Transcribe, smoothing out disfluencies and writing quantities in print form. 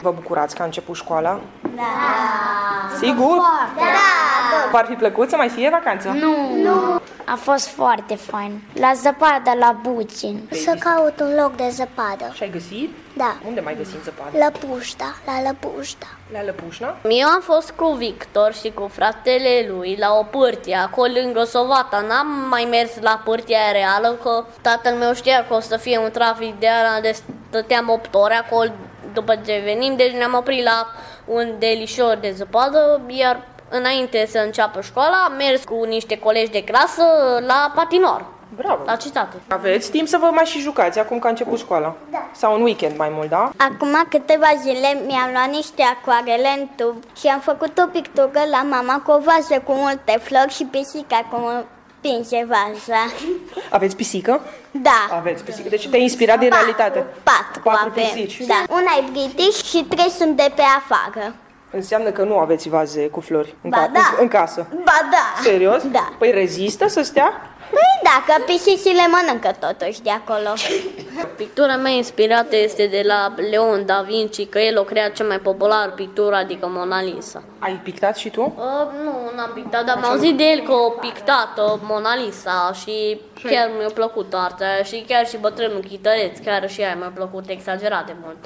Vă bucurați că a început școala? Da. Sigur? Da. V-ar fi plăcut să mai fie vacanță? Nu. A fost foarte fain. La zăpadă, la Bucin. Să caut un loc de zăpadă. Și ai găsit? Da. Unde mai găsim zăpadă? Lăpușta, la Lăpușta. La Lăpușna? Eu am fost cu Victor și cu fratele lui la o pârtie, acolo lângă Sovata. N-am mai mers la pârtia reală, că tatăl meu știa că o să fie un trafic de ala, de stăteam 8 ore acolo după ce venim, deci ne-am oprit la un delișor de zăpadă, iar înainte să înceapă școala am mers cu niște colegi de clasă la patinor. Bravo! La cetate. Aveți timp să vă mai și jucați acum că a început școala? Da. Sau în weekend mai mult, da? Acum câteva zile mi-am luat niște acoarele în tub și am făcut o pictură la mama cu o vază cu multe flori și pisica cum pinge vaza. Aveți pisică? Da. Aveți pisică, deci te-ai inspirat din realitate. Patru Patru avem. pisici. Da. Una e british și 3 sunt de pe afară. Înseamnă că nu aveți vaze cu flori Ba da. în casă. Ba da. Serios? Da. Păi rezistă să stea? Păi da, că pisicile mănâncă totuși de acolo. Pictura mea inspirată este de la Leon da Vinci, că el o creat cea mai populară pictură, adică Mona Lisa. Ai pictat și tu? Nu, n-am pictat, dar am auzit de el că a pictat Mona Lisa și chiar mi-a plăcut arta aia și chiar și bătrânul chităreț, chiar și aia mi-a plăcut exagerat de mult.